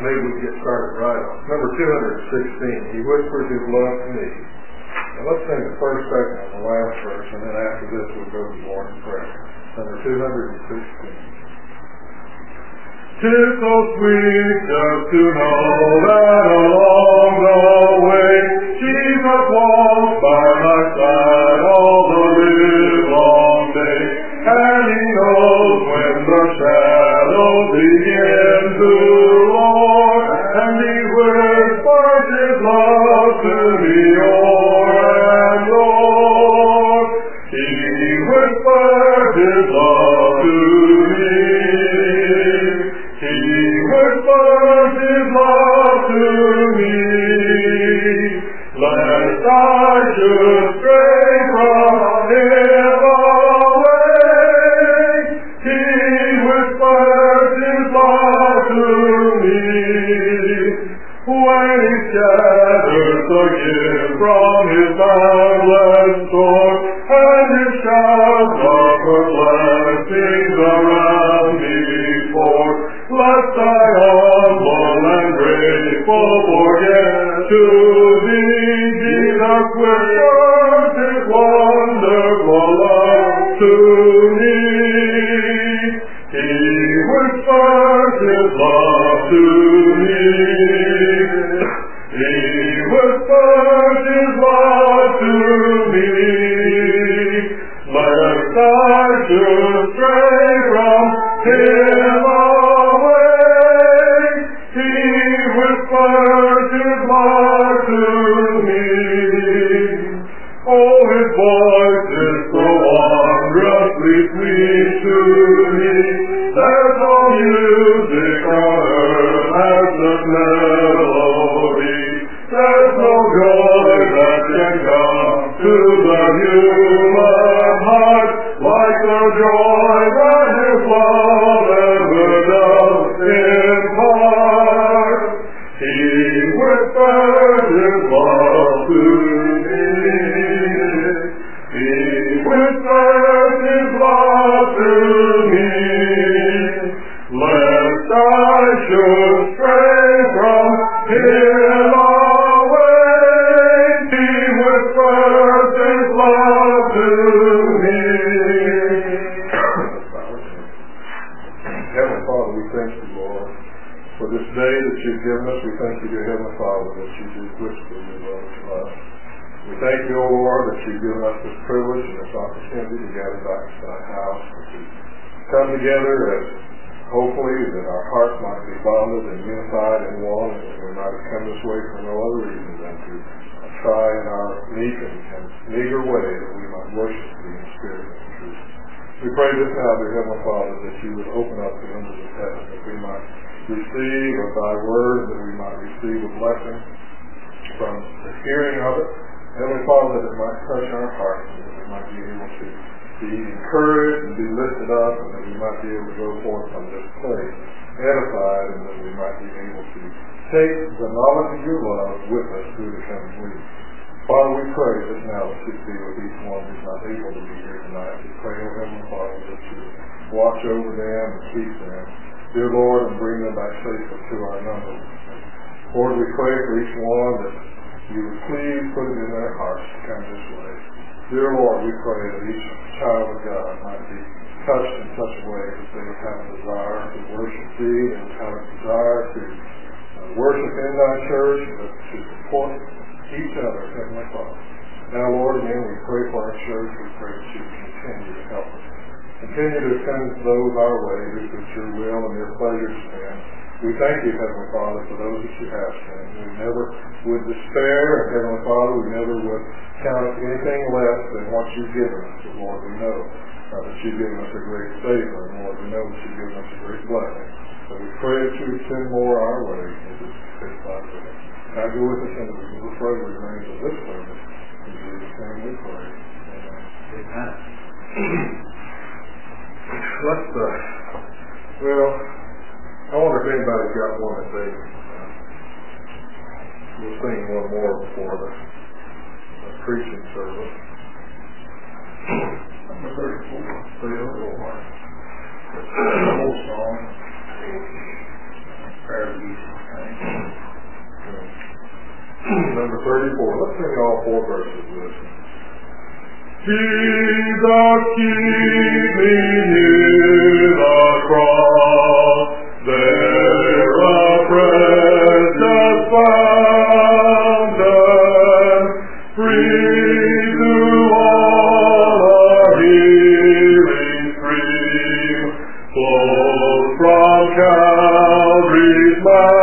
maybe we get started right on number 216. He whispers his love to me. Now let's sing the first, second, and the last verse, and then after this we'll go to the Lord in prayer. Number 216. 'Tis so sweet just to know that along the way Jesus walks by my side all the livelong day, and He knows when the shadows begin to roar, and He whispers His love to me o'er and o'er. He whispers His love to me. He whispers His love to me, lest I should stray from Him away. He whispers His love to me, when He scatters the gift from His boundless store, and His showers of her blessings around me pour. Lest I humble and grateful forget to thee, Jesus whispers His wonderful love to me. He whispers His love to me. He whispers His love to me, lest I should stray from Him away. He whispers His love to me. Oh, His voice is so wondrously sweet to me. There's no music on earth as this melody. There's no joy that can come to the human heart like the joy that His love ever does impart. He whispers His love to me. He whispers His love to me, lest I should stray from Him away. He whispers His love to me. Heavenly Father, we thank you, Lord, for this day that you've given us. We thank you, dear Heavenly Father, that you do whisper your love to us. We thank you, O Lord, that you've given us this privilege and this opportunity to gather back to thy house, to come together as hopefully that our hearts might be bonded and unified in one, and that we might have come this way for no other reason than to try in our meek and meager way that we might worship thee in spirit and in truth. We pray this now, dear Heavenly Father, that you would open up the windows of heaven, that we might receive of thy word, that we might receive a blessing from the hearing of it. Heavenly Father, that it might touch our hearts, and that we might be able to be encouraged and be lifted up, and that we might be able to go forth from this place edified, and that we might be able to take the knowledge of your love with us through the coming week. Father, we pray that now that you be with each one who's not able to be here tonight. We pray, O Heavenly Father, that you watch over them and keep them, dear Lord, and bring them back safely to our number. Lord, we pray for each one that you would please put it in their hearts to come this way. Dear Lord, we pray that each child of God might be touched in such a way that they would have a desire to worship thee, and would have a desire to worship in thy church, and to support each other, Heavenly Father. Now, Lord, again, we pray for our church. We pray that you continue to help us. Continue to send those our way who put your will and your pleasure to stand. We thank you, Heavenly Father, for those that you have sent. We never would despair, and Heavenly Father, we never would count it anything less than what you've given us. But Lord, we know that you've given us a great favor, and Lord, we know that you've given us a great blessing. So we pray that you would send more our way as it's fit by will. Now go with us into the further remains of this service. In Jesus' name we pray. Amen. Amen. Let's, I wonder if anybody's got one that they we'll sing one more before the preaching service. Number 34. 34. The whole song. Prayer of Jesus. 34. Let's sing all 4 verses with us. Jesus, keep me near the cross, there a precious fountain, free to all a healing stream, flows from Calvary's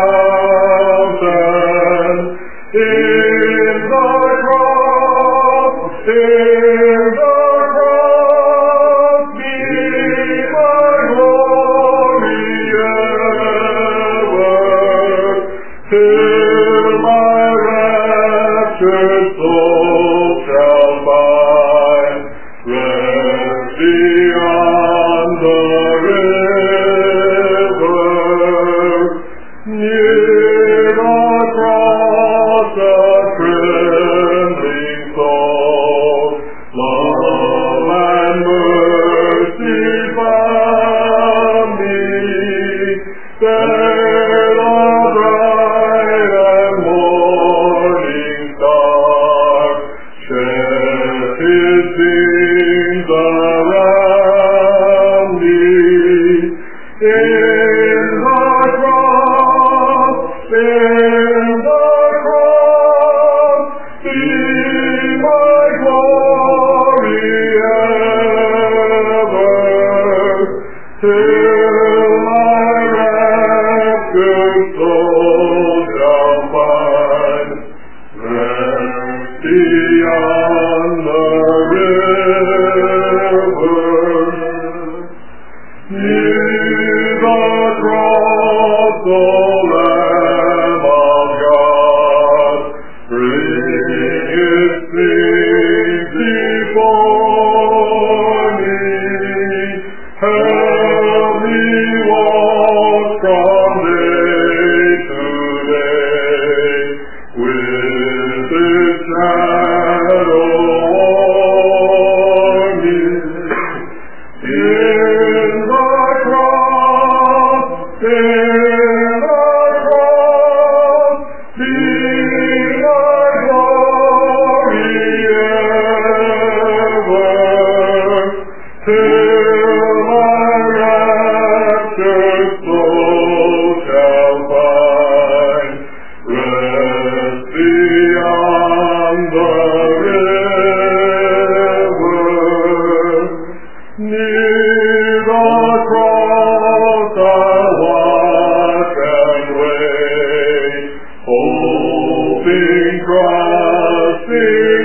mountain. In the cross, in the cross, be my glory ever, till my raptured soul shall find rest beyond the river. Near the cross, a trembling soul, love and mercy found me, there a bright and morning star shed his beams around me. In the cross, in the cross, be my glory ever, till my raptured soul shall find rest beyond the river. Near the cross, O Lamb of God, bring His things before me. Help me walk from day to day with His shadow o'er me. In the cross, in the cross, be my glory ever, till my raptured soul shall find rest beyond the river. Near the cross I'll watch and wait, hoping, trusting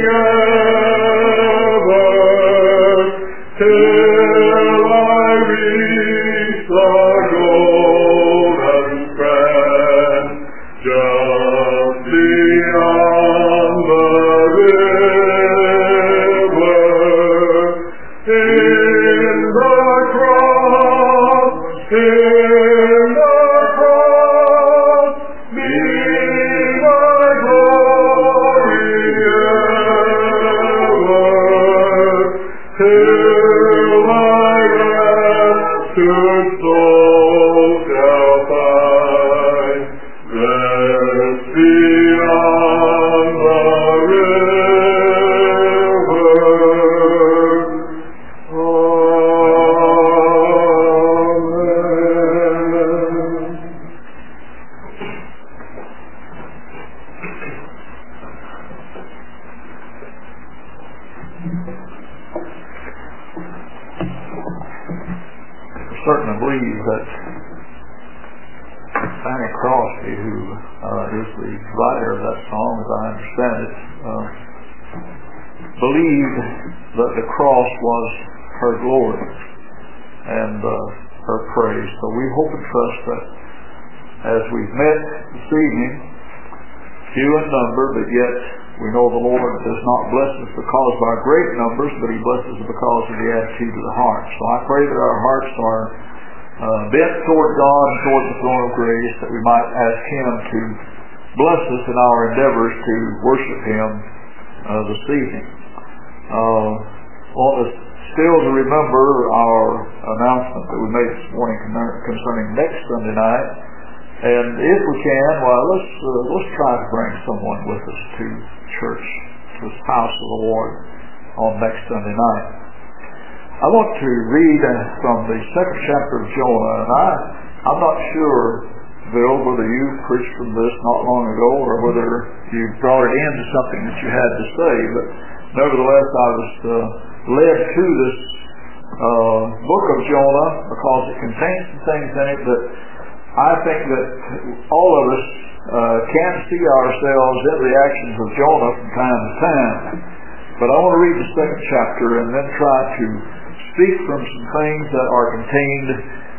ever, till I reach the golden strand, just beyond the river. In the cross, in the cross, be my glory ever, till my raptured soul shall find rest beyond the river. Certainly believe that Fanny Crosby, who is the writer of that song, as I understand it, believed that the cross was her glory and her praise. So we hope and trust that as we've met this evening, few in number, but yet we know the Lord does not bless us because of our great numbers, but He blesses us because of the attitude of the heart. So I pray that our hearts are bent toward God and toward the throne of grace, that we might ask Him to bless us in our endeavors to worship Him this evening. Want us still to remember our announcement that we made this morning concerning next Sunday night. And if we can, well, let's try to bring someone with us to church, to the house of the Lord on next Sunday night. I want to read from the 2nd chapter of Jonah, and I'm not sure, Bill, whether you preached from this not long ago or whether you brought it into something that you had to say, but nevertheless I was led to this book of Jonah because it contains some things in it that I think that all of us can see ourselves in the actions of Jonah from time to time. But I want to read the 2nd chapter and then try to speak from some things that are contained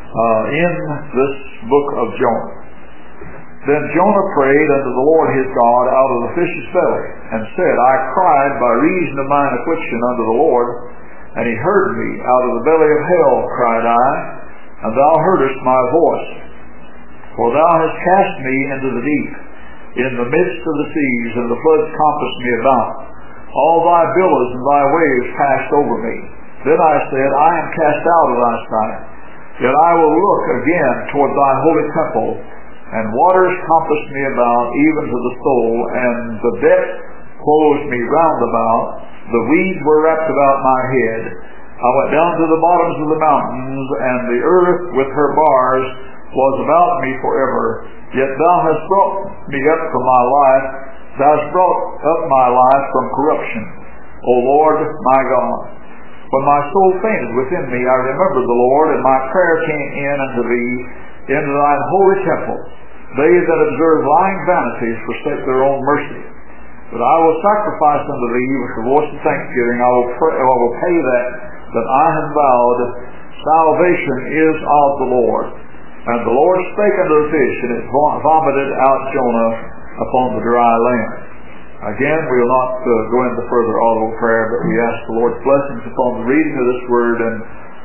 in this book of Jonah. Then Jonah prayed unto the Lord his God out of the fish's belly, and said, I cried by reason of mine affliction unto the Lord, and he heard me. Out of the belly of hell cried I, and thou heardest my voice. For thou hast cast me into the deep, in the midst of the seas, and the floods compassed me about. All thy billows and thy waves passed over me. Then I said, I am cast out of thy sight. Yet I will look again toward thy holy temple, and waters compassed me about, even to the soul, and the depth closed me round about. The weeds were wrapped about my head. I went down to the bottoms of the mountains, and the earth with her bars was about me forever. Yet thou hast brought me up from my life. Thou hast brought up my life from corruption, O Lord my God. When my soul fainted within me, I remembered the Lord, and my prayer came in unto thee, into thine holy temple. They that observe lying vanities forsake their own mercy. But I will sacrifice unto thee with the voice of thanksgiving. I will pay that I have vowed. Salvation is of the Lord. And the Lord spake unto the fish, and it vomited out Jonah upon the dry land. Again, we will not go into further audible prayer, but we ask the Lord's blessings upon the reading of this word, and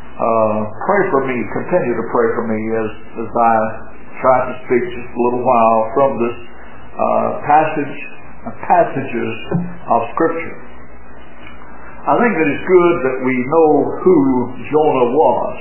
pray for me, continue to pray for me as I try to speak just a little while from this passages of Scripture. I think that it's good that we know who Jonah was.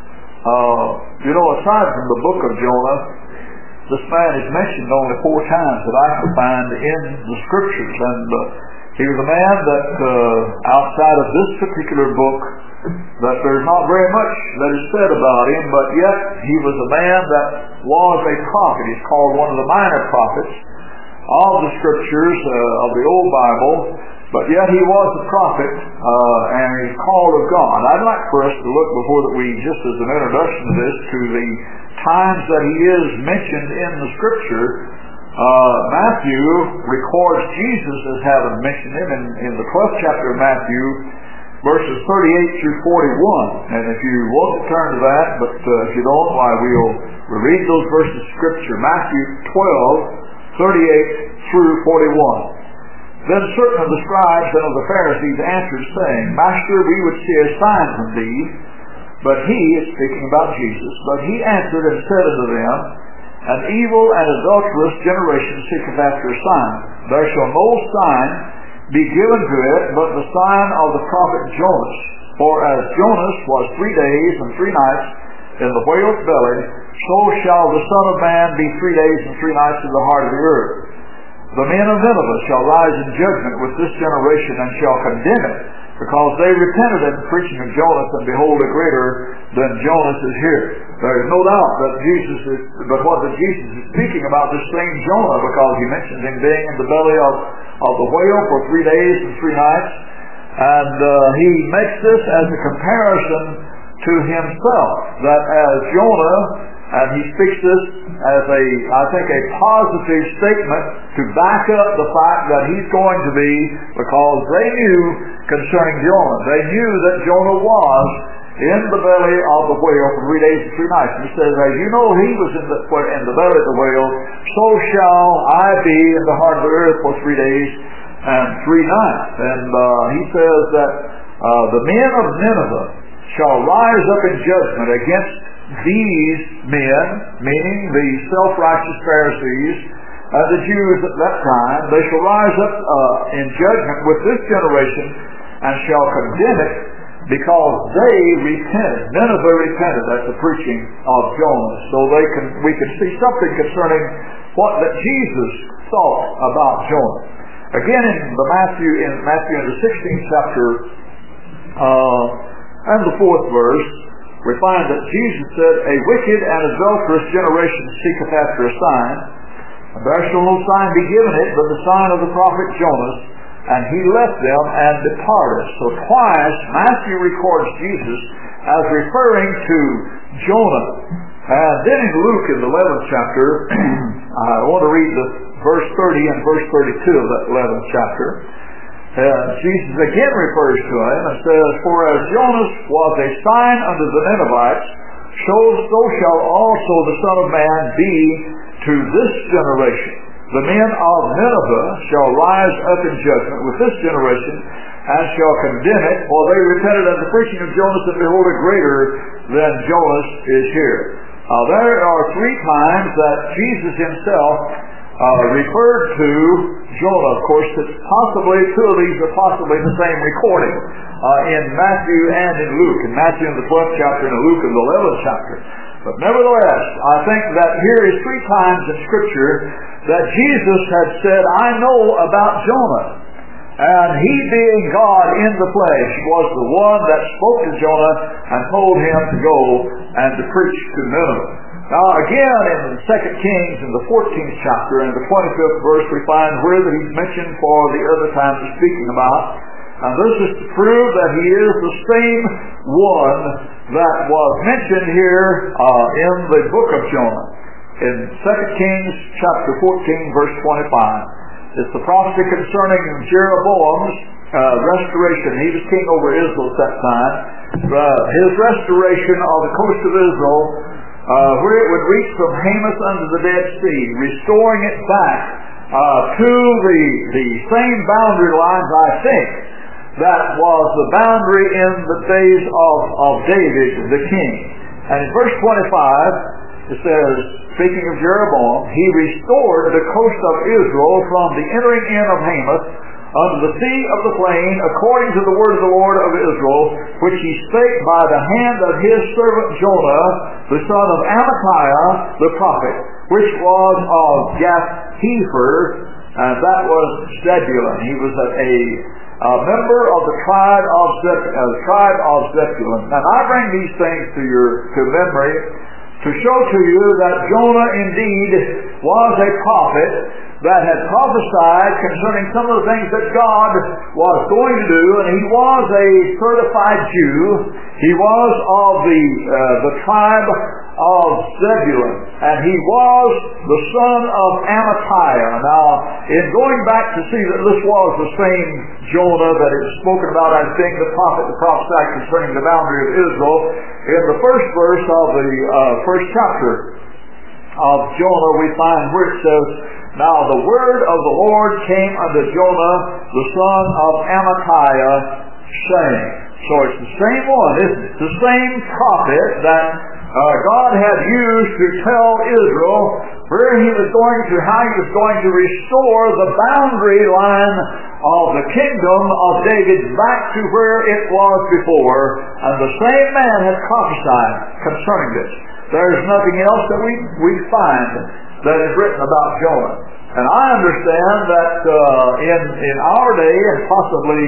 Aside from the book of Jonah, this man is mentioned only 4 times that I can find in the Scriptures, and he was a man that outside of this particular book, that there's not very much that is said about him, but yet he was a man that was a prophet. He's called one of the minor prophets of the Scriptures of the Old Bible, but yet he was a prophet, and he's called of God. I'd like for us to look, before that we, just as an introduction to this, to the times that he is mentioned in the Scripture. Matthew records Jesus as having mentioned him in the 12th chapter of Matthew, verses 38 through 41. And if you want to turn to that, but if you don't, why, we'll read those verses of Scripture. Matthew 12, 38 through 41. Then certain of the scribes and of the Pharisees answered, saying, Master, we would see a sign from thee. But he, speaking about Jesus, but he answered and said unto them, An evil and adulterous generation seeketh after a sign. There shall no sign be given to it, but the sign of the prophet Jonas. For as Jonas was 3 days and 3 nights in the whale's belly, so shall the Son of Man be 3 days and 3 nights in the heart of the earth. The men of Nineveh shall rise in judgment with this generation, and shall condemn it, because they repented in the preaching of Jonas, and behold, a greater than Jonas is here. There is no doubt that Jesus is speaking about this same Jonah, because he mentions him being in the belly of the whale for 3 days and 3 nights, and he makes this as a comparison to himself, that as Jonah, and he speaks this as a positive statement to back up the fact that he's going to be, because they knew concerning Jonah. They knew that Jonah was in the belly of the whale for 3 days and 3 nights. And he says, as you know he was in the belly of the whale, so shall I be in the heart of the earth for 3 days and 3 nights. And he says that the men of Nineveh shall rise up in judgment against these men, meaning the self-righteous Pharisees and the Jews at that time. They shall rise up in judgment with this generation, and shall condemn it, because they repented. Nineveh repented at the preaching of Jonah. So we can see something concerning what that Jesus thought about Jonah. Again, in Matthew in the 16th chapter and the 4th verse, we find that Jesus said, "A wicked and adulterous generation seeketh after a sign, and there shall no sign be given it but the sign of the prophet Jonas. And he left them and departed." So twice Matthew records Jesus as referring to Jonah. And then in Luke in the 11th chapter, I want to read the verse 30 and verse 32 of that 11th chapter. Jesus again refers to him and says, "For as Jonas was a sign unto the Ninevites, so shall also the Son of Man be to this generation. The men of Nineveh shall rise up in judgment with this generation, and shall condemn it, for they repented at the preaching of Jonas, and behold, a greater than Jonas is here." There are 3 times that Jesus himself referred to Jonah. Of course, it's possibly 2 of these are possibly the same recording in Matthew and in Luke. In Matthew in the 12th chapter and in Luke in the 11th chapter. But nevertheless, I think that here is 3 times in Scripture that Jesus had said, "I know about Jonah." And he, being God in the flesh, was the one that spoke to Jonah and told him to go and to preach to Nineveh. Now again in 2 Kings in the 14th chapter and the 25th verse, we find where that he's mentioned for the other time he's speaking about. And this is to prove that he is the same one that was mentioned here in the book of Jonah. In 2 Kings chapter 14 verse 25, it's the prophecy concerning Jeroboam's restoration. He was king over Israel at that time. His restoration of the coast of Israel, where it would reach from Hamath unto the Dead Sea, restoring it back to the same boundary lines, I think, that was the boundary in the days of David the king. And in verse 25 it says, speaking of Jeroboam, "He restored the coast of Israel from the entering in of Hamath unto the sea of the plain, according to the word of the Lord of Israel, which he spake by the hand of his servant Jonah, the son of Amittai the prophet, which was of Gath-Hepher," and that was Zebulun. He was a member of the tribe of Zebulun. And I bring these things to memory to show to you that Jonah indeed was a prophet that had prophesied concerning some of the things that God was going to do, and he was a certified Jew. He was of the tribe of Zebulun, and he was the son of Amittai. Now, in going back to see that this was the same Jonah that is spoken about as being the prophet that prophesied concerning the boundary of Israel, in the first verse of the first chapter of Jonah, we find where it says, "Now the word of the Lord came unto Jonah, the son of Amittai, saying." So it's the same one, isn't it? The same prophet that God had used to tell Israel how he was going to restore the boundary line of the kingdom of David back to where it was before. And the same man had prophesied concerning this. There's nothing else that we find that is written about Jonah. And I understand that in our day, and possibly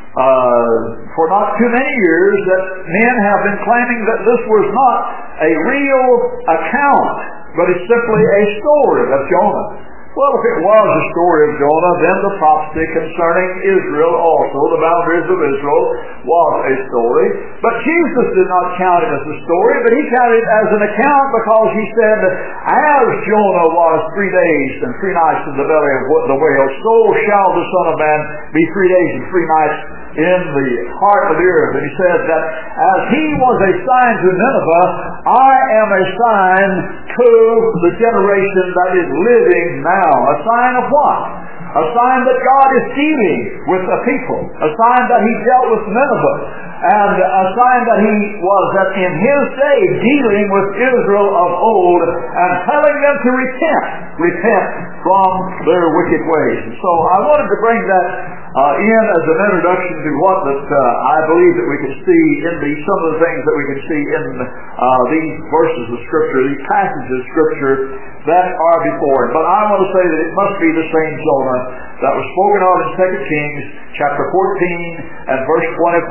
for not too many years, that men have been claiming that this was not a real account, but it's simply a story of Jonah. Well, if it was a story of Jonah, then the prophecy concerning Israel also, the boundaries of Israel, was a story. But Jesus did not count it as a story, but he counted it as an account, because he said, "As Jonah was 3 days and 3 nights in the belly of the whale, so shall the Son of Man be 3 days and 3 nights in the heart of the earth." And he said that as he was a sign to Nineveh, I am a sign to the generation that is living now. A sign of what? A sign that God is dealing with a people. A sign that he dealt with Nineveh. And a sign that he was in his day dealing with Israel of old and telling them to repent. Repent from their wicked ways. And so I wanted to bring that in as an introduction to what that I believe that we can see in some of the things that we can see in these verses of Scripture, these passages of Scripture that are before it. But I want to say that it must be the same Jonah that was spoken of in 2 Kings chapter 14 and verse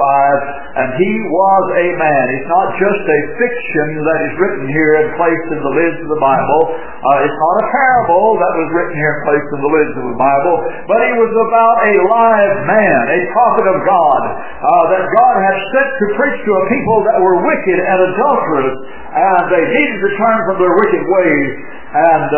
25, and he was a man. It's not just a fiction that is written here and placed in the lids of the Bible. It's not a parable that was written here and placed in the lids of the Bible, but he was about a live man, a prophet of God, that God had sent to preach to a people that were wicked and adulterous, and they needed to turn from their wicked ways. And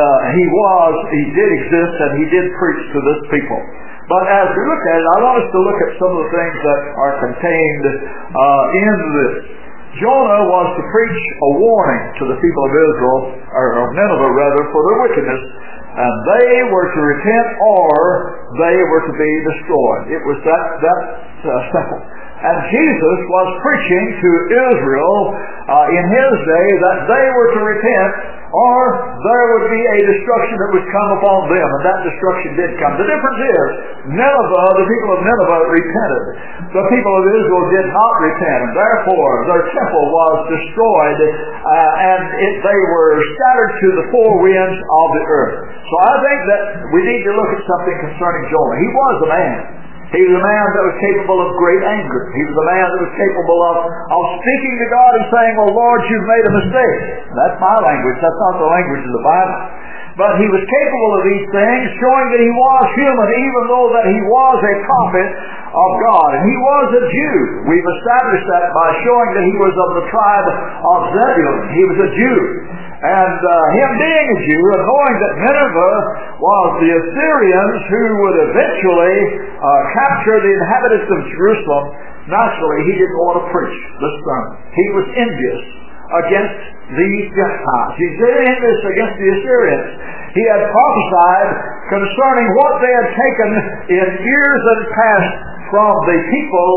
he did exist, and he did preach to this people. But as we look at it, I want us to look at some of the things that are contained in this. Jonah was to preach a warning to the people of Israel, or of Nineveh rather, for their wickedness, and they were to repent or they were to be destroyed. It was that simple. And Jesus was preaching to Israel in his day that they were to repent or there would be a destruction that would come upon them, and that destruction did come. The difference is, the people of Nineveh repented. The people of Israel did not repent, and therefore their temple was destroyed, and they were scattered to the four winds of the earth. So I think that we need to look at something concerning Jonah. He was a man. He was a man that was capable of great anger. He was a man that was capable of speaking to God and saying, "Oh Lord, you've made a mistake." That's my language. That's not the language of the Bible. But he was capable of these things, showing that he was human, even though that he was a prophet of God. And he was a Jew. We've established that by showing that he was of the tribe of Zebulun. He was a Jew. And him being a Jew, and knowing that Nineveh was the Assyrians who would eventually capture the inhabitants of Jerusalem, naturally he didn't want to preach this sermon. He was envious against these Gentiles. He was envious against the Assyrians. He had prophesied concerning what they had taken in years that had passed from the people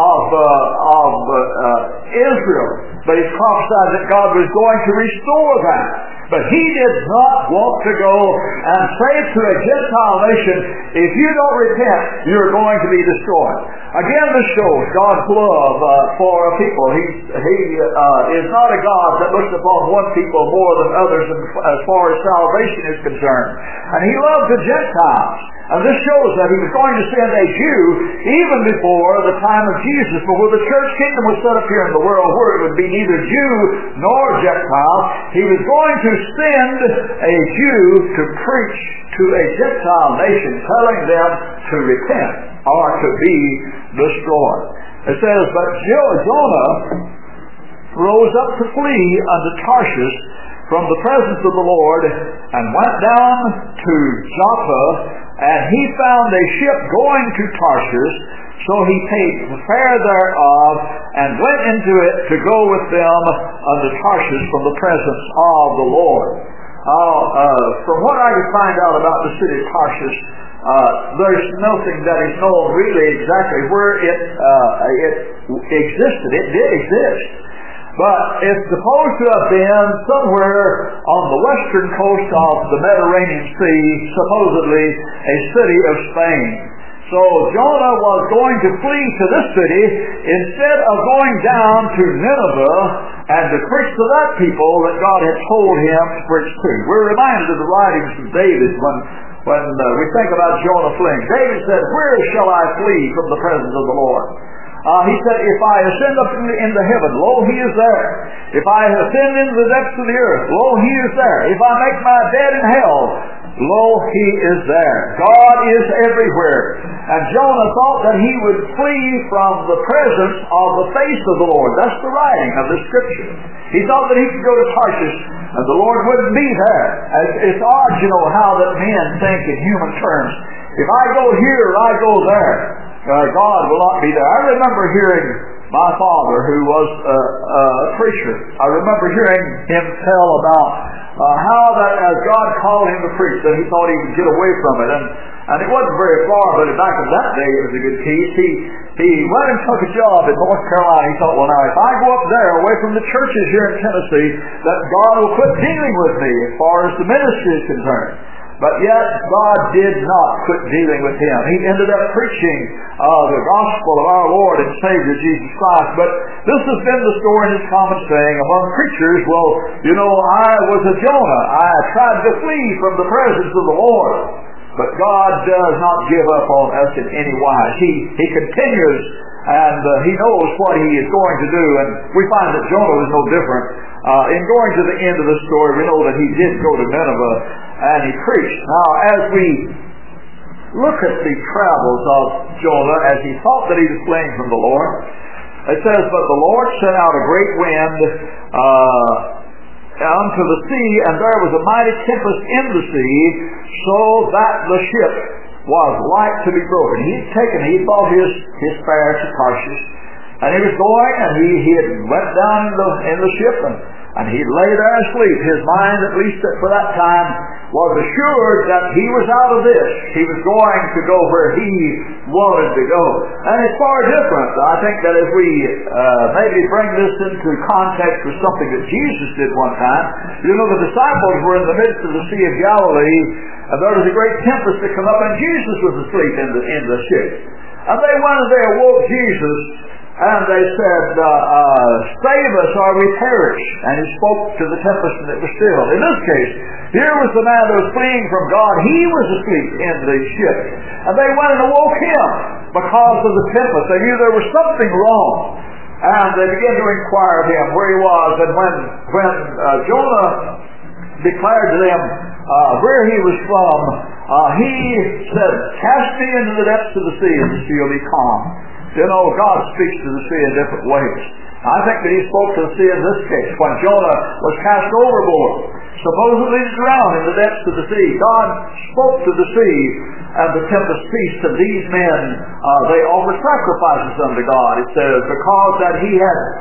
of Israel. But he prophesied that God was going to restore that. But he did not want to go and say to a Gentile nation, "If you don't repent, you're going to be destroyed." Again, this shows God's love for a people. He is not a God that looks upon one people more than others as far as salvation is concerned. And he loved the Gentiles. And this shows that he was going to send a Jew even before the time of Jesus, before the church kingdom was set up here in the world, where it would be neither Jew nor Gentile. He was going to send a Jew to preach to a Gentile nation, telling them to repent or to be destroyed. It says, "But Jonah rose up to flee unto Tarshish from the presence of the Lord, and went down to Joppa, and he found a ship going to Tarshish, so he paid the fare thereof, and went into it to go with them unto Tarshish from the presence of the Lord." From what I could find out about the city of Tarshish, there's nothing that is known really exactly where it existed. It did exist. But it's supposed to have been somewhere on the western coast of the Mediterranean Sea, supposedly a city of Spain. So Jonah was going to flee to this city instead of going down to Nineveh and to preach to that people that God had told him to preach to. We're reminded of the writings of David when we think about Jonah fleeing. David said, "Where shall I flee from the presence of the Lord?" He said, "If I ascend up into heaven, lo, he is there. If I ascend into the depths of the earth, lo, he is there. If I make my bed in hell, lo, he is there." God is everywhere. And Jonah thought that he would flee from the presence of the face of the Lord. That's the writing of the Scripture. He thought that he could go to Tarshish and the Lord wouldn't be there. It's odd, how that men think in human terms. If I go here, I go there. God will not be there. I remember hearing my father, who was a preacher, I remember hearing him tell about how that as God called him to preach, that he thought he would get away from it. And it wasn't very far, but back in that day it was a good piece. He went and took a job in North Carolina. He thought, well, now if I go up there away from the churches here in Tennessee, that God will quit dealing with me as far as the ministry is concerned. But yet, God did not quit dealing with him. He ended up preaching the gospel of our Lord and Savior Jesus Christ. But this has been the story and this common saying among preachers. Well, I was a Jonah. I tried to flee from the presence of the Lord. But God does not give up on us in any wise. He continues, and He knows what He is going to do. And we find that Jonah was no different. In going to the end of the story, we know that he did go to Nineveh and he preached. Now, as we look at the travels of Jonah, as he thought that he was fleeing from the Lord, it says, "But the Lord sent out a great wind unto the sea, and there was a mighty tempest in the sea, so that the ship was like to be broken." He bought his fare to Tarshish, and he was going, and he had went down in the ship, and he lay there asleep. His mind, at least for that time, was assured that he was out of this. He was going to go where he wanted to go. And it's far different. I think that if we maybe bring this into context with something that Jesus did one time, the disciples were in the midst of the Sea of Galilee, and there was a great tempest that came up, and Jesus was asleep in the ship. And they went and they awoke Jesus, and they said, "Save us or we perish." And he spoke to the tempest and it was still. In this case, here was the man that was fleeing from God. He was asleep in the ship. And they went and awoke him because of the tempest. They knew there was something wrong. And they began to inquire of him where he was. And when Jonah declared to them where he was from, he said, "Cast me into the depths of the sea, and the sea will be calm." God speaks to the sea in different ways. I think that He spoke to the sea in this case when Jonah was cast overboard, supposedly drowned in the depths of the sea. God spoke to the sea, and the tempest ceased. And these men, they offered sacrifices unto God. It says because that He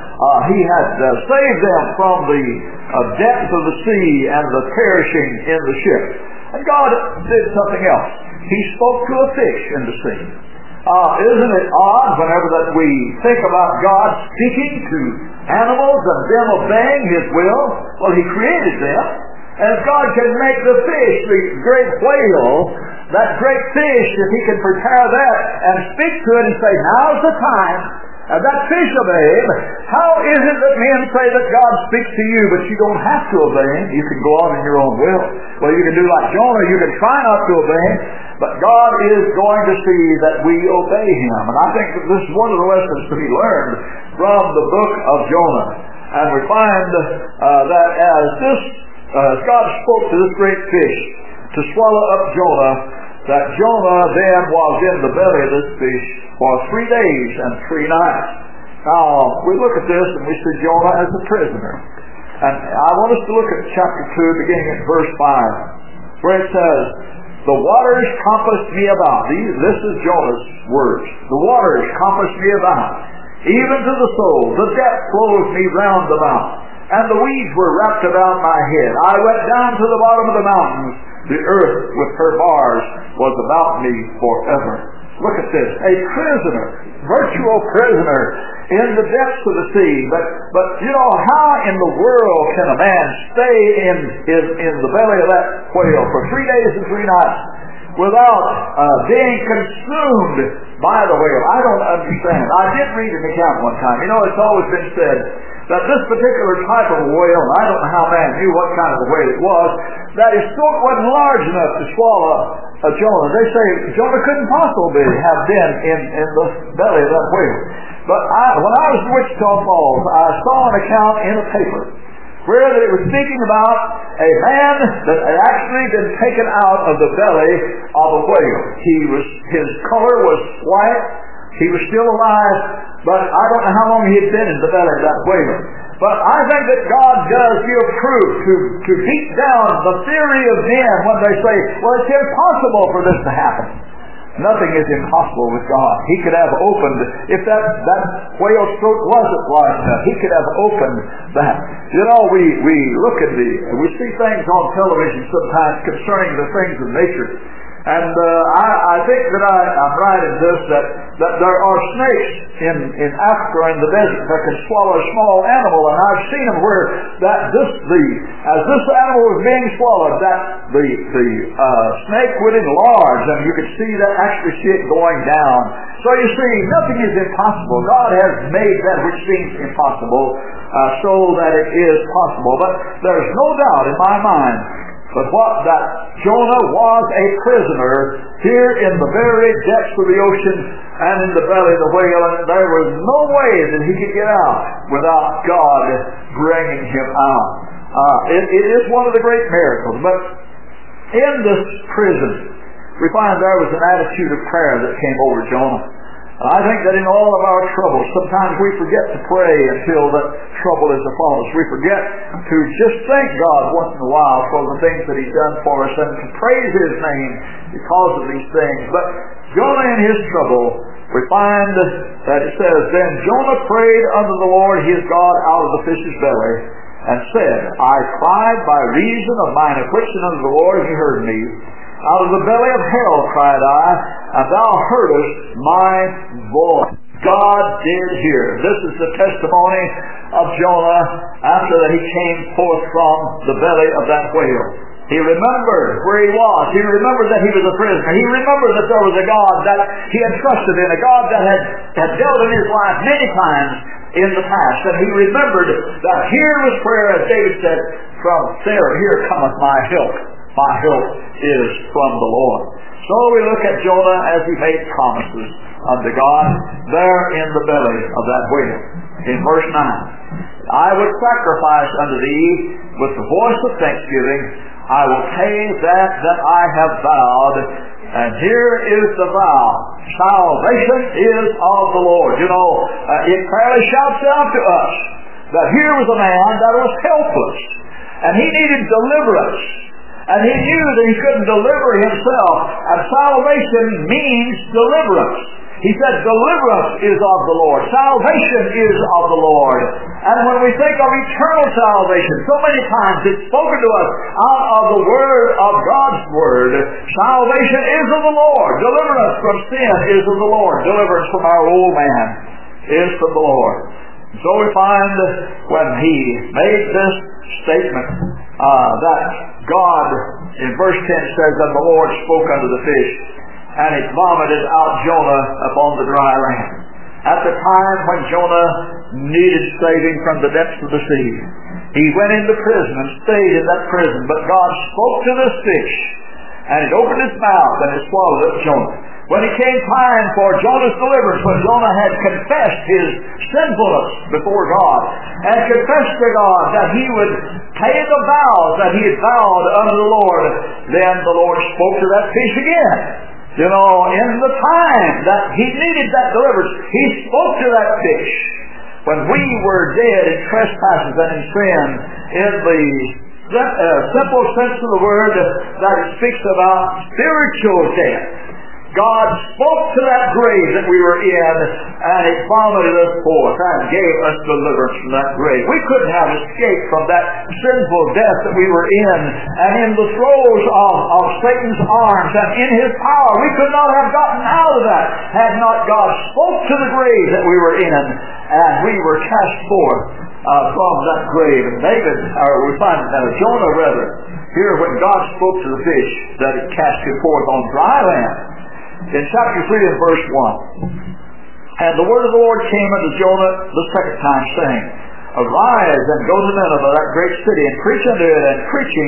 had saved them from the depths of the sea and the perishing in the ship. And God did something else. He spoke to a fish in the sea. Isn't it odd whenever that we think about God speaking to animals and them obeying His will? Well, He created them. And if God can make the fish, the great whale, that great fish, if He can prepare that and speak to it and say, "Now's the time," and that fish obeyed, how is it that men say that God speaks to you, but you don't have to obey Him? You can go on in your own will. Well, you can do like Jonah. You can try not to obey Him. But God is going to see that we obey Him. And I think that this is one of the lessons to be learned from the book of Jonah. And we find that as God spoke to this great fish to swallow up Jonah, that Jonah then was in the belly of this fish for 3 days and 3 nights. Now, we look at this and we see Jonah as a prisoner. And I want us to look at chapter 2, beginning at verse 5, where it says, "The waters compassed me about." This is Jonah's words. "The waters compassed me about, even to the soul. The depth closed me round about, and the weeds were wrapped about my head. I went down to the bottom of the mountains. The earth with her bars was about me forever." Look at this. A prisoner, virtual prisoner, in the depths of the sea. But how in the world can a man stay in the belly of that whale for 3 days and 3 nights without being consumed by the whale? I don't understand. I did read an account one time. It's always been said that this particular type of whale, and I don't know how man knew what kind of a whale it was, that his throat wasn't large enough to swallow Jonah. They say Jonah couldn't possibly have been in the belly of that whale. But when I was in Wichita Falls, I saw an account in a paper where it was speaking about a man that had actually been taken out of the belly of a whale. His color was white. He was still alive, but I don't know how long he had been in the belly of that whale. But I think that God does give proof to beat down the theory of men when they say, "Well, it's impossible for this to happen." Nothing is impossible with God. He could have opened, if that whale's throat wasn't large enough, He could have opened that. We look at we see things on television sometimes concerning the things of nature. And I think that I'm right in this, that there are snakes in Africa or in the desert that can swallow a small animal, and I've seen them where as this animal was being swallowed, that the snake would enlarge, and you could actually see it going down. So you see, nothing is impossible. God has made that which seems impossible so that it is possible. But there's no doubt in my mind that Jonah was a prisoner here in the very depths of the ocean and in the belly of the whale, and there was no way that he could get out without God bringing him out. It is one of the great miracles. But in this prison, we find there was an attitude of prayer that came over Jonah. I think that in all of our troubles, sometimes we forget to pray until the trouble is upon us. We forget to just thank God once in a while for the things that He's done for us and to praise His name because of these things. But Jonah in his trouble, we find that it says, Then Jonah prayed unto the Lord his God out of the fish's belly, and said, I cried by reason of mine affliction unto the Lord, and He heard me. Out of the belly of hell cried I, and Thou heardest my voice. God did hear. This is the testimony of Jonah after that he came forth from the belly of that whale. He remembered where he was. He remembered that he was a prisoner. He remembered that there was a God that he had trusted in, a God that had dealt in his life many times in the past. And he remembered that here was where, as David said, from there, here cometh my help. My help is from the Lord. So we look at Jonah as he made promises unto God there in the belly of that whale. In verse 9, I will sacrifice unto thee with the voice of thanksgiving. I will pay that I have vowed. And here is the vow. Salvation is of the Lord. You know, it fairly shouts out to us that here was a man that was helpless, and he needed deliverance. And he knew that he couldn't deliver himself. And salvation means deliverance. He said, deliverance is of the Lord. Salvation is of the Lord. And when we think of eternal salvation, so many times it's spoken to us out of the word of God's word. Salvation is of the Lord. Deliverance from sin is of the Lord. Deliverance from our old man is from the Lord. So we find when he made this statement that God, in verse 10 says, that the Lord spoke unto the fish, and it vomited out Jonah upon the dry land. At the time when Jonah needed saving from the depths of the sea, he went into prison and stayed in that prison, but God spoke to this fish, and it opened its mouth, and it swallowed up Jonah. When it came time for Jonah's deliverance, when Jonah had confessed his sinfulness before God, and confessed to God that he would pay the vows that he had vowed unto the Lord, then the Lord spoke to that fish again. You know, in the time that he needed that deliverance, he spoke to that fish. When we were dead in trespasses and in sin, in the simple sense of the word that it speaks about spiritual death, God spoke to that grave that we were in, and it vomited us forth and gave us deliverance from that grave. We couldn't have escaped from that sinful death that we were in, and in the throes of Satan's arms and in his power. We could not have gotten out of that had not God spoke to the grave that we were in, and we were cast forth from that grave. And we find Jonah here when God spoke to the fish, that it cast him forth on dry land. In chapter 3 and verse 1, And the word of the Lord came unto Jonah the second time, saying, Arise and go to Nineveh, that great city, and preach unto it, and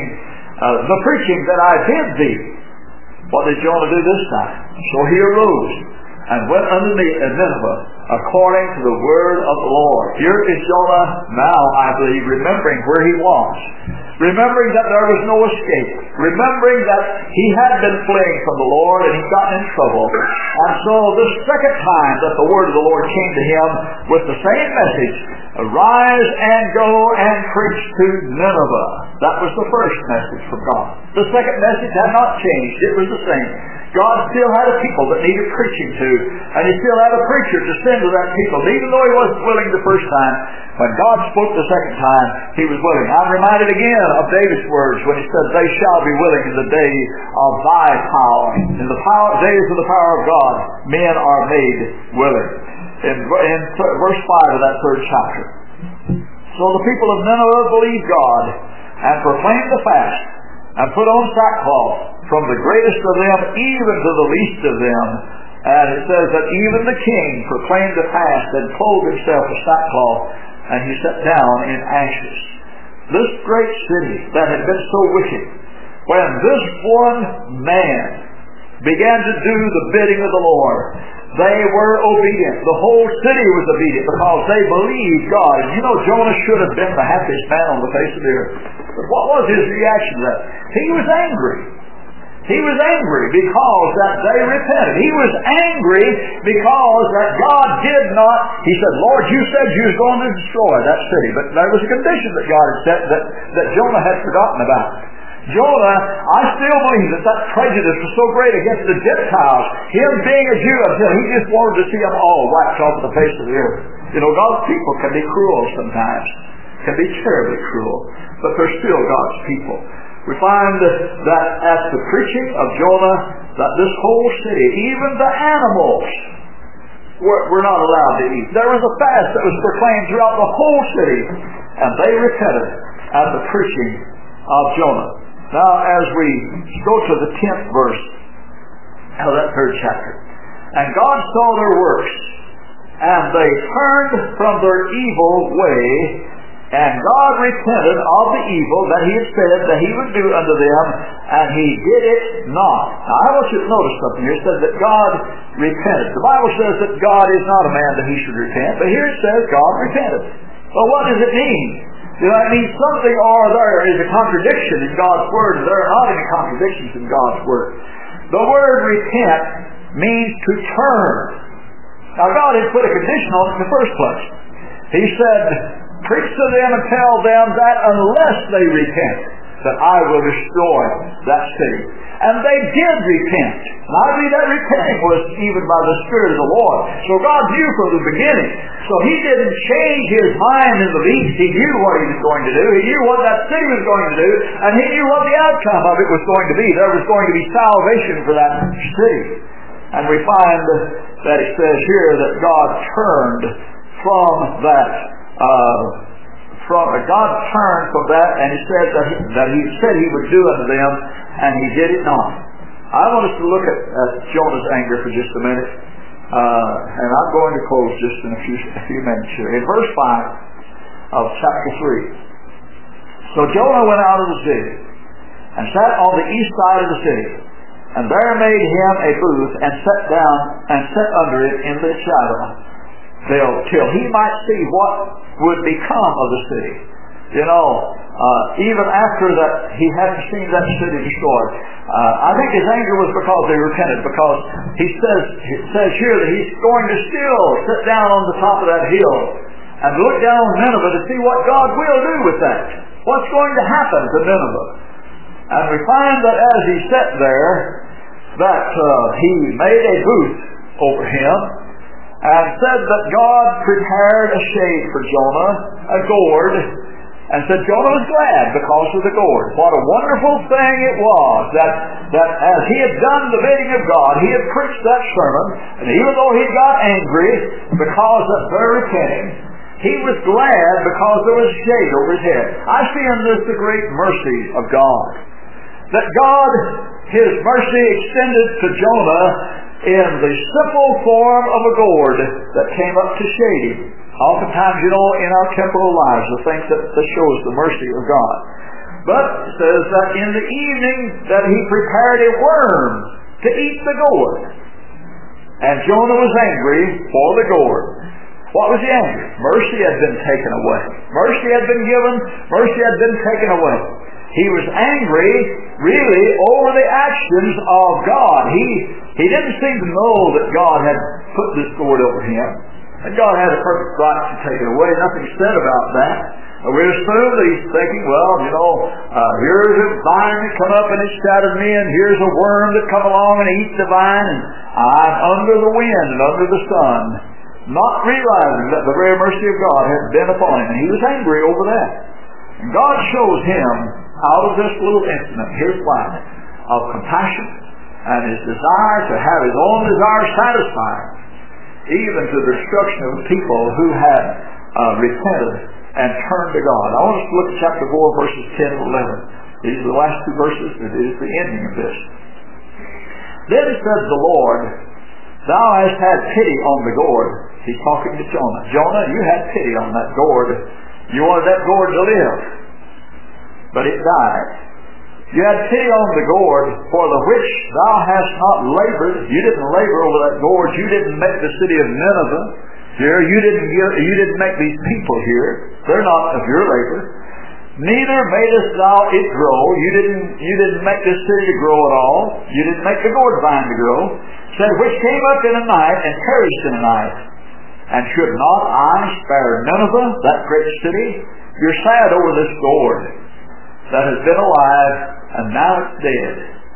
the preaching that I bid thee. What did Jonah do this time? So he arose and went unto Nineveh, according to the word of the Lord. Here is Jonah now, I believe, remembering where he was. Remembering that there was no escape. Remembering that he had been fleeing from the Lord and he'd gotten in trouble. And so this second time that the word of the Lord came to him with the same message, Arise and go and preach to Nineveh. That was the first message from God. The second message had not changed. It was the same. God still had a people that needed preaching to, and He still had a preacher to send to that people. Even though He wasn't willing the first time, When God spoke the second time, he was willing. I'm reminded again of David's words when he said, they shall be willing in the day of thy power. In the days of the power of God, men are made willing. In verse 5 of that 3rd chapter. So the people of Nineveh believed God and proclaimed the fast and put on sackcloth from the greatest of them even to the least of them. And it says that even the king proclaimed the fast and clothed himself with sackcloth, and he sat down in ashes. This great city that had been so wicked, when this one man began to do the bidding of the Lord, they were obedient. The whole city was obedient because they believed God. And you know, Jonah should have been the happiest man on the face of the earth. But what was his reaction to that? He was angry. He was angry because that they repented. He was angry because that God did not, he said, Lord, you said you was going to destroy that city. But there was a condition that God had set that Jonah had forgotten about. Jonah, I still believe that prejudice was so great against the Gentiles, him being a Jew, until he just wanted to see them all wiped off the face of the earth. You know, God's people can be cruel sometimes, can be terribly cruel, but they're still God's people. We find that at the preaching of Jonah, that this whole city, even the animals, were not allowed to eat. There was a fast that was proclaimed throughout the whole city, and they repented at the preaching of Jonah. Now, as we go to the 10th verse of that 3rd chapter. And God saw their works, and they turned from their evil way, and God repented of the evil that he had said that he would do unto them, and he did it not. Now, I want you to notice something here. It says that God repented. The Bible says that God is not a man that he should repent, but here it says God repented. Well, what does it mean? Do that mean something or there is a contradiction in God's Word? There are not any contradictions in God's Word. The word repent means to turn. Now, God had put a condition on it in the first place. He said, preach to them and tell them that unless they repent, that I will destroy that city. And they did repent. And I believe that repenting was even by the Spirit of the Lord. So God knew from the beginning. So he didn't change his mind in the least. He knew what he was going to do. He knew what that city was going to do. And he knew what the outcome of it was going to be. There was going to be salvation for that city. And we find that it says here that God turned from that. God turned from that, and he said that he said he would do unto them, and he did it not. I want us to look at Jonah's anger for just a minute, and I'm going to close just in a few minutes here. In verse 5 of chapter 3, so Jonah went out of the city and sat on the east side of the city, and there made him a booth and sat down and sat under it in the shadow till he might see what would become of the city. You know, even after that he hadn't seen that city destroyed. I think his anger was because they repented, because it says here that he's going to still sit down on the top of that hill and look down on Nineveh to see what God will do with that. What's going to happen to Nineveh? And we find that as he sat there, that he made a booth over him, and said that God prepared a shade for Jonah, a gourd, and said Jonah was glad because of the gourd. What a wonderful thing it was that as he had done the bidding of God, he had preached that sermon, and even though he got angry because of their repenting, he was glad because there was shade over his head. I see in this the great mercy of God. That God, his mercy extended to Jonah in the simple form of a gourd that came up to shade him. Oftentimes, you know, in our temporal lives, the things that shows the mercy of God. But it says that in the evening that he prepared a worm to eat the gourd. And Jonah was angry for the gourd. What was he angry? Mercy had been taken away. Mercy had been given. Mercy had been taken away. He was angry, really, over the actions of God. He didn't seem to know that God had put this gourd over him. And God had a perfect right to take it away. Nothing said about that. We assume that he's thinking, well, you know, here's a vine that come up and it shadowed me, and here's a worm that come along and eats the vine, and I'm under the wind and under the sun. not realizing that the very mercy of God had been upon him, and he was angry over that. And God shows him, out of this little incident, his life of compassion and his desire to have his own desire satisfied, even to the destruction of people who had repented and turned to God. I want us to look at chapter 4, verses 10 and 11. These are the last two verses. It is the ending of this. Then said the Lord, thou hast had pity on the gourd. He's talking to Jonah. Jonah, you had pity on that gourd. You wanted that gourd to live, but it died. You had pity on the gourd, for the which thou hast not labored. You didn't labor over that gourd. You didn't make the city of Nineveh here. You didn't make these people here. They're not of your labor. Neither madest thou it grow. You didn't make this city to grow at all. You didn't make the gourd vine to grow. Said, which came up in a night and perished in a night. And should not I spare Nineveh, that great city? You're sad over this gourd that has been alive and now it's dead.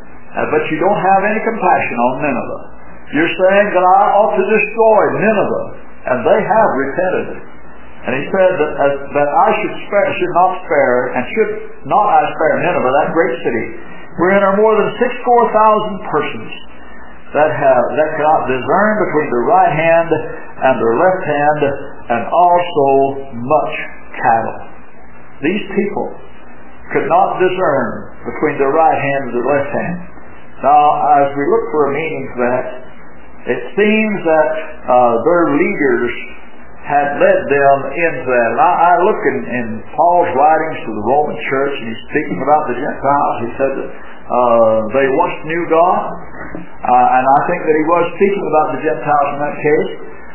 But you don't have any compassion on Nineveh. You're saying that I ought to destroy Nineveh, and they have repented. And he said that I should not spare, and should not I spare Nineveh, that great city, wherein are more than 64,000 persons that cannot discern between their right hand and their left hand, and also much cattle. These people could not discern between their right hand and their left hand. Now, as we look for a meaning for that, it seems that their leaders had led them into that. And I look in Paul's writings to the Roman church, and he's speaking about the Gentiles. He said that they once knew God, and I think that he was speaking about the Gentiles in that case.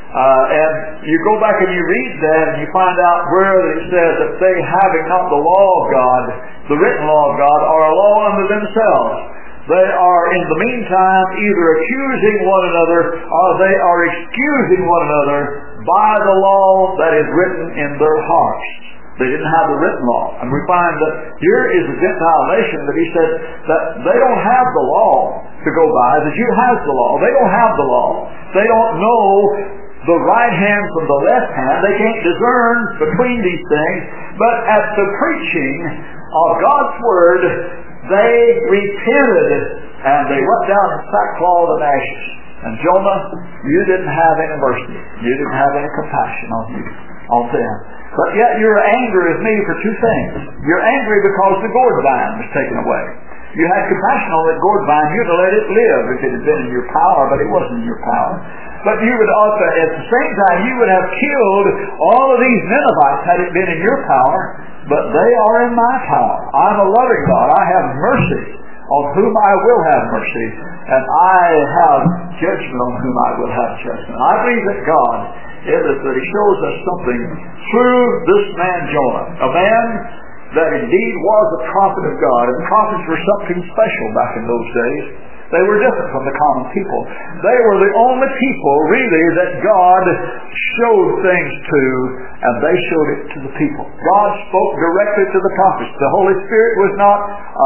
And you go back and you read that, and you find out where it says that they, having not the law of God, the written law of God, are a law unto themselves. They are in the meantime either accusing one another, or they are excusing one another by the law that is written in their hearts. They didn't have the written law. And we find that here is a Gentile nation that he said that they don't have the law to go by. The Jew has the law. They don't have the law. They don't know the right hand from the left hand. They can't discern between these things. But at the preaching of God's Word, they repented and they went down in sackcloth and ashes. And Jonah, you didn't have any mercy. You didn't have any compassion on them. But yet you're angry with me for two things. You're angry because the gourd vine was taken away. You had compassion on that gourd vine. You'd have let it live if it had been in your power, but it wasn't in your power. But you would also, at the same time, you would have killed all of these Ninevites had it been in your power, but they are in my power. I'm a loving God. I have mercy on whom I will have mercy, and I have judgment on whom I will have judgment. I believe that God is that he shows us something through this man Jonah, a man that indeed was a prophet of God, and prophets were something special back in those days. They were different from the common people. They were the only people, really, that God showed things to, and they showed it to the people. God spoke directly to the prophets. The Holy Spirit was not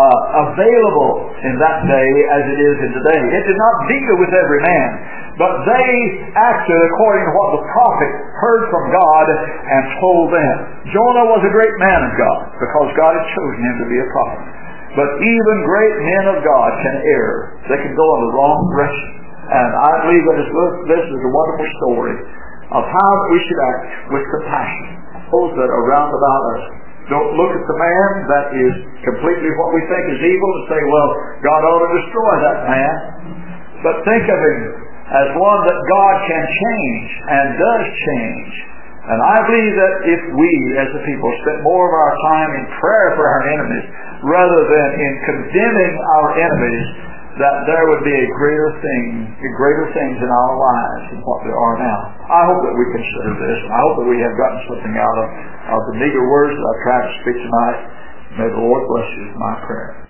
available in that day as it is in today. It did not deal with every man, but they acted according to what the prophet heard from God and told them. Jonah was a great man of God because God had chosen him to be a prophet. But even great men of God can err. They can go in the wrong direction. And I believe that this is a wonderful story of how we should act with compassion. Those that are round about us. Don't look at the man that is completely what we think is evil and say, well, God ought to destroy that man. But think of him as one that God can change and does change. And I believe that if we, as a people, spent more of our time in prayer for our enemies rather than in condemning our enemies, that there would be greater things in our lives than what there are now. I hope that we consider this, and I hope that we have gotten something out of the meager words that I've tried to speak tonight. May the Lord bless you is my prayer.